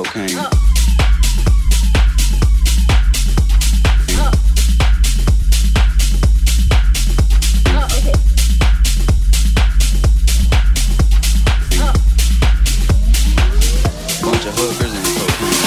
cocaine. Bunch of hookers and cocaine.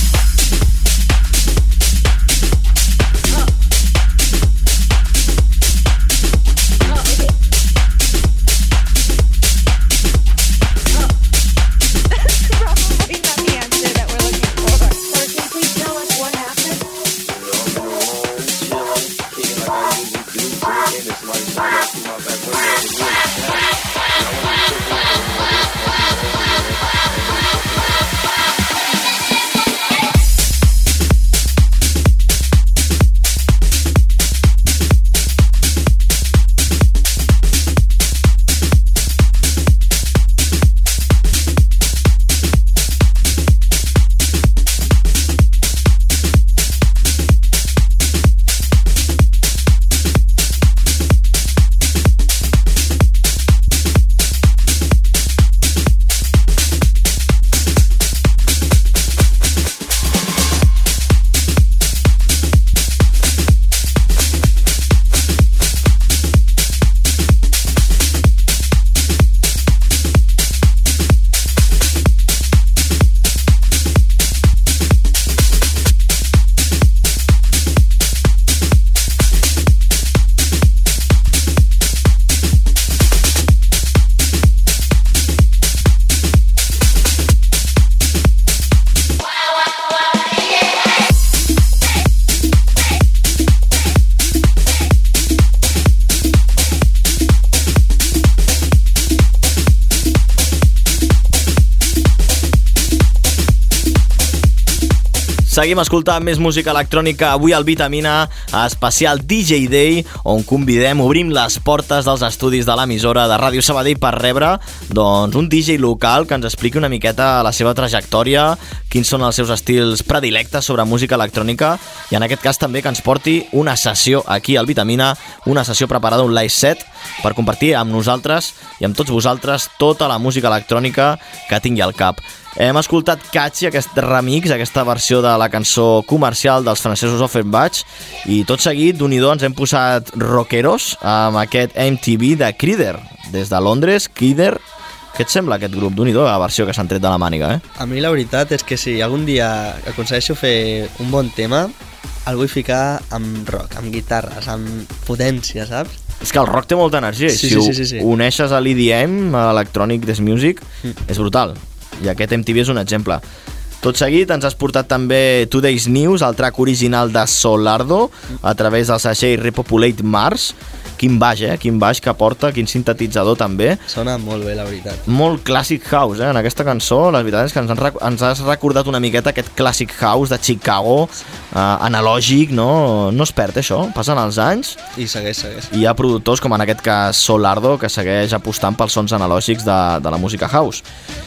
Seguim escoltant més música electrònica avui al Vitamina, especial DJ Day, on obrim les portes dels estudis de l'emissora de Ràdio Sabadell per rebre un DJ local que ens expliqui una miqueta la seva trajectòria, quins són els seus estils predilectes sobre música electrònica i en aquest cas també que ens porti una sessió aquí al Vitamina, una sessió preparada, un live set per compartir amb nosaltres i amb tots vosaltres tota la música electrònica que tingui al cap. Hem escoltat Catchy, aquest remix, aquesta versió de la cançó comercial dels francesos Offenbach, i tot seguit, d'Unido, ens hem posat rockeros amb aquest MTV de Creeder. Des de Londres, Creeder. Què et sembla aquest grup d'Unido, la versió que s'han tret de la màniga, A mi la veritat és que si algun dia aconsegueixo fer un bon tema, el vull ficar amb rock, amb guitarres, amb potència, saps? És que el rock té molta energia, sí. Uneixes a l'EDM, a l'Electronic Dance Music, és brutal. I aquest MTV és un exemple. Tot seguit ens has portat també Today's News, el track original de Solardo, a través del segell Repopulate Mars. Quin baix, quin baix que porta, quin sintetitzador també. Sona molt bé, la veritat. Molt classic house, en aquesta cançó. La veritat és que ens has recordat una miqueta aquest classic house de Chicago, analògic, no? No es perd això, passen els anys. I segueix. I hi ha productors, com en aquest cas Solardo, que segueix apostant pels sons analògics de la música house.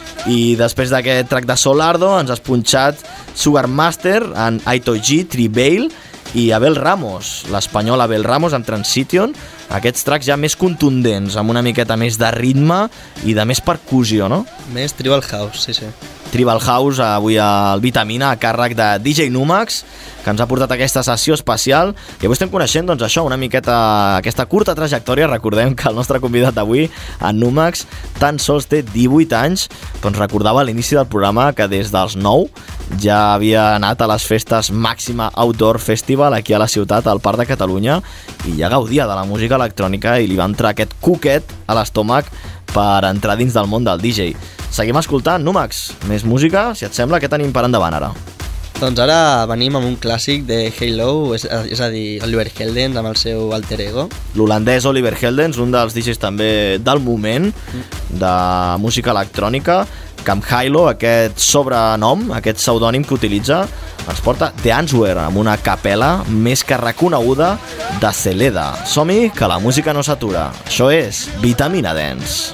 I després d'aquest track de Solardo ens has punxat Sugar Master en Aito G, Tribail i Abel Ramos, l'espanyol Abel Ramos amb Transition, aquests tracks ja més contundents, amb una miqueta més de ritme i de més percussió, no? Més Tribal House, sí. Tribal House avui al Vitamina a càrrec de DJ Numax, que ens ha portat aquesta sessió especial i avui estem coneixent això, una miqueta aquesta curta trajectòria. Recordem que el nostre convidat d'avui, en Numax, tan sols té 18 anys, però ens recordava a l'inici del programa que des dels 9 ja havia anat a les festes Màxima Outdoor Festival aquí a la ciutat, al Parc de Catalunya, i ja gaudia de la música electrònica i li va entrar aquest cuquet a l'estómac per entrar dins del món del DJ. Seguim escoltant, Numax, més música, si et sembla, què tenim per endavant ara? Doncs ara venim amb un clàssic de Halo, és a dir, Oliver Heldens amb el seu alter ego. L'holandès Oliver Heldens, un dels DJs també del moment de música electrònica, que amb Halo, aquest sobrenom, aquest pseudònim que utilitza, ens porta The Answer, amb una capela més que reconeguda de Celeda. Som-hi, que la música no s'atura. Això és Vitamina Dance.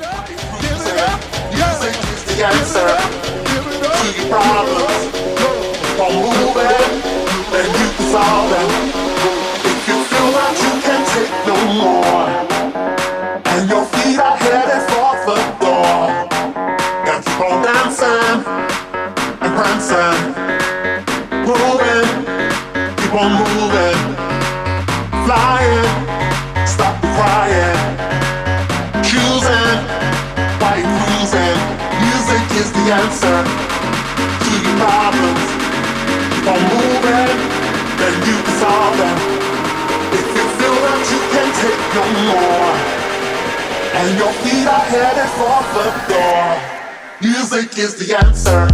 The answer to your problems. Don't move it, and you can solve them. If you feel that you can't take no more, and your feet are headed for the door, got to keep on dancing and dancing, moving, keep on moving, flying, stop the crying, choosing, why you cruising. Music is the answer to your problems. Keep on moving, then you can solve them. If you feel that you can't take no more, and your feet are headed for the door, music is the answer.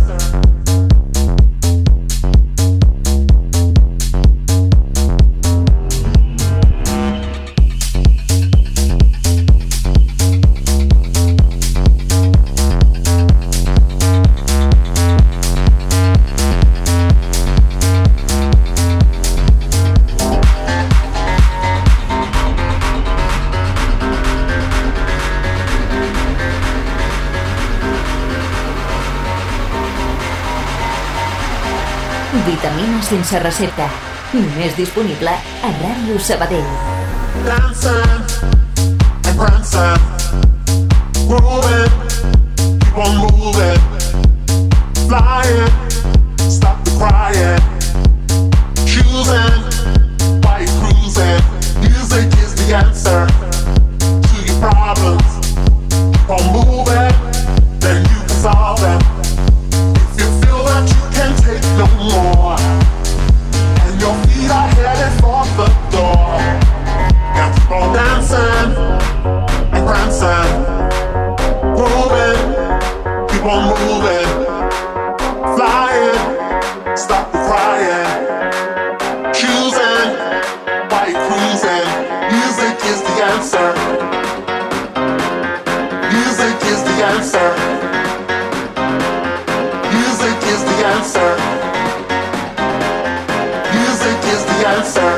Vitamina sense recepta. Només disponible a Ràdio Sabadell. Dancing and prancing, moving, keep on moving, flying, stop the crying, choosing, why you cruising. Music is the answer to your problems. Keep on moving, then you can solve them. If you feel that you can't take no more, and your feet are headed for the door, got to go dancing and prancing, moving, keep on moving, flying, stop the crying, choosing, why you cruising. Music is the answer. Music is the answer. Music is the answer. Music is the answer.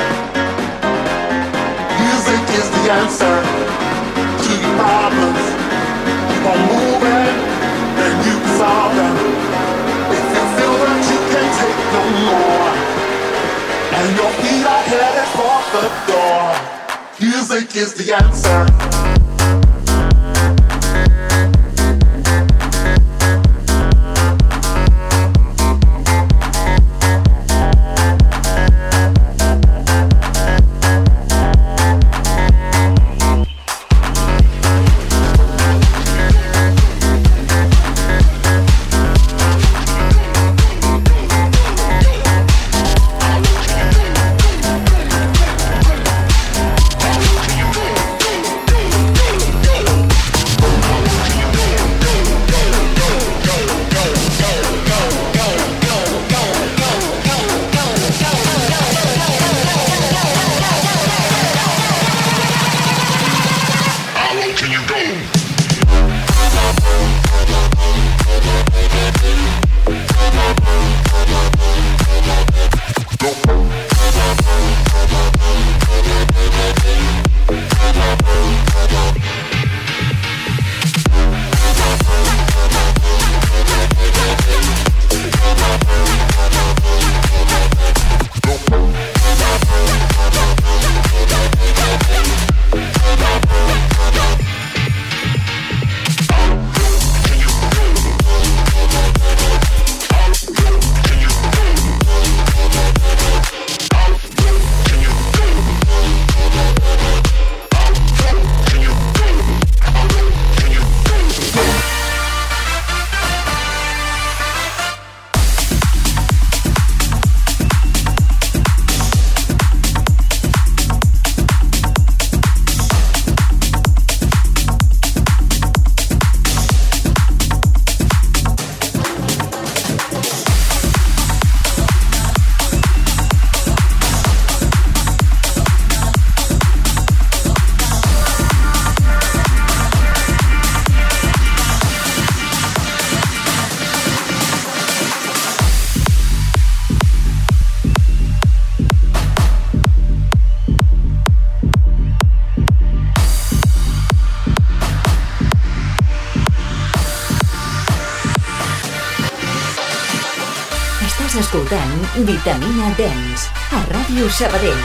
Music is the answer to your problems. Keep on moving, then you can solve them. If you feel that you can't take no more, and your feet are headed for the door, music is the answer. Estàs escoltant Vitamina Dance a Ràdio Sabadell.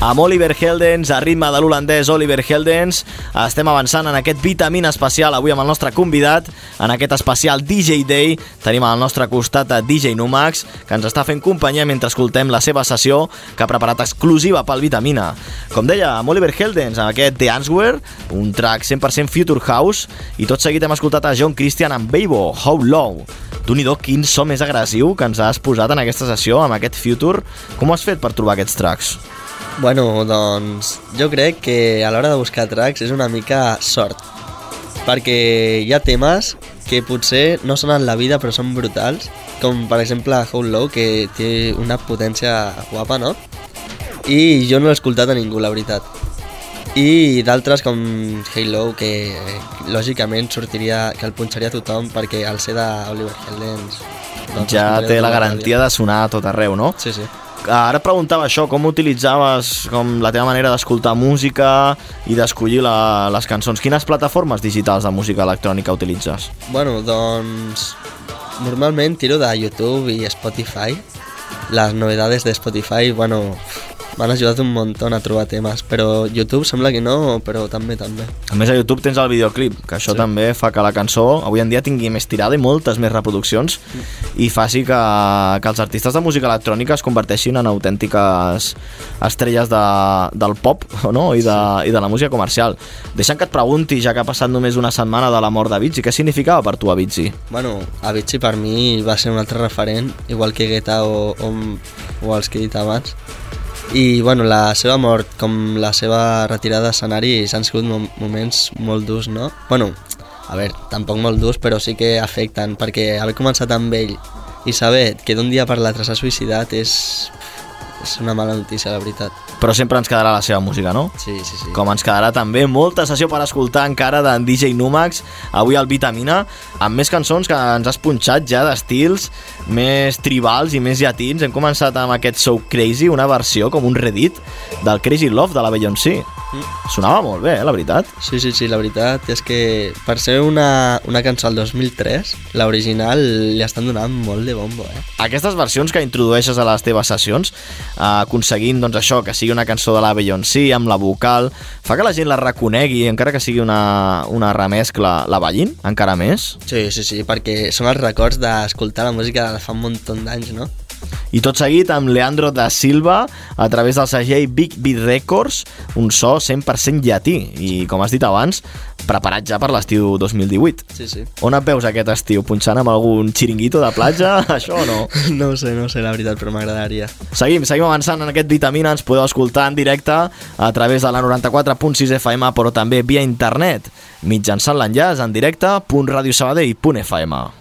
amb Oliver Heldens, a ritme de l'holandès Oliver Heldens. Estem avançant en aquest Vitamina especial avui amb el nostre convidat. En aquest especial DJ Day tenim al nostre costat a DJ Numax, que ens està fent companyia mentre escoltem la seva sessió que ha preparat exclusiva pel Vitamina. Com deia, amb Oliver Heldens, amb aquest The Answer, un track 100% Future House, i tot seguit hem escoltat a John Christian amb Bebo, How Low. Déu-n'hi-do, quin so més agressiu que ens has posat en aquesta sessió amb aquest Future. Com ho has fet per trobar aquests tracks? Bueno, doncs jo crec que a l'hora de buscar tracks és una mica sort, perquè hi ha temes que potser no són en la vida però són brutals, com per exemple How Low, que té una potència guapa, no? I jo no l'he escoltat a ningú, la veritat. I d'altres com Halo, que lògicament sortiria, que el punxaria tothom, perquè al ser d'Oliver Heldens doncs ja té la garantia de sonar a tot arreu, no? Sí, sí. Ara et preguntava això, com utilitzaves com la teva manera d'escoltar música i d'escollir les cançons. Quines plataformes digitals de música electrònica utilitzes? Bueno, doncs normalment tiro de YouTube i Spotify. Les novedades de Spotify, bueno, m'han ajudat un muntó a trobar temes, però YouTube sembla que no, però també. A més, a YouTube tens el videoclip, que això també fa que la cançó avui en dia tingui més tirada i moltes més reproduccions i faci que els artistes de música electrònica es converteixin en autèntiques estrelles del pop, no? I de la música comercial. Deixa'm que et pregunti, ja que ha passat només una setmana de la mort d'Avicii, què significava per tu Avicii? Bueno, Avicii per mi va ser un altre referent, igual que Guetta o els que he dit abans. I bueno, la seva mort com la seva retirada d'escenari s'han sigut moments molt durs, no? Bueno, a veure, tampoc molt durs, però sí que afecten, perquè haver començat amb ell i saber que d'un dia per l'altre s'ha suïcidat és una mala notícia, la veritat. Però sempre ens quedarà la seva música, no? Sí. Com ens quedarà també molta sessió per escoltar encara d'en DJ Numax, avui al Vitamina, amb més cançons que ens has punxat ja d'estils més tribals i més llatins. Hem començat amb aquest So Crazy, una versió com un reedit del Crazy Love de la Beyoncé. Sonava molt bé, la veritat. Sí, la veritat és que per ser una cançó del 2003, l'original li estan donant molt de bombo, Aquestes versions que introdueixes a les teves sessions, aconseguint doncs això, que sigui una cançó de la Beyoncé amb la vocal, fa que la gent la reconegui, encara que sigui una remescla, la ballin encara més? Sí, perquè són els records d'escoltar la música de fa un munt d'anys, no? I tot seguit amb Leandro da Silva a través del segell Big Beat Records, un so 100% llatí i, com has dit abans, preparat ja per l'estiu 2018. Sí. On et veus aquest estiu? Punxant amb algun xiringuito de platja? Això o no? No ho sé, la veritat, però m'agradaria. Seguim avançant en aquest Vitamina. Ens podeu escoltar en directe a través de la 94.6 FM, però també via internet, mitjançant l'enllaç en directe .radiosabadell.fm.